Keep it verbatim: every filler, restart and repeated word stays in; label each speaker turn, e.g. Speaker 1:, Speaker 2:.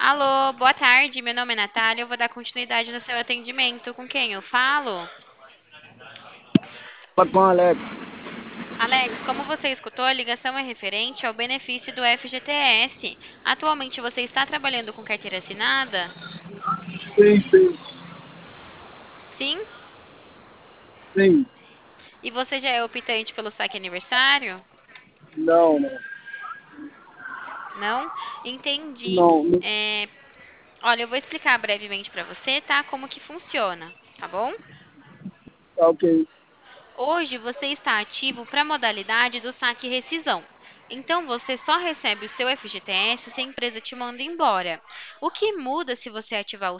Speaker 1: Alô, boa tarde. Meu nome é Natália. Eu vou dar continuidade no seu atendimento. Com quem eu falo?
Speaker 2: Fala com o Alex.
Speaker 1: Alex, como você escutou, a ligação é referente ao benefício do F G T S. Atualmente você está trabalhando com carteira assinada?
Speaker 2: Sim, sim,
Speaker 1: Sim?
Speaker 2: sim.
Speaker 1: E você já é optante pelo saque aniversário?
Speaker 2: Não, não.
Speaker 1: Não? Entendi.
Speaker 2: Não, não.
Speaker 1: É, olha, eu vou explicar brevemente para você, tá? Como que funciona, tá bom?
Speaker 2: Tá ok.
Speaker 1: Hoje você está ativo para a modalidade do saque e rescisão. Então você só recebe o seu F G T S se a empresa te manda embora. O que muda se você ativar o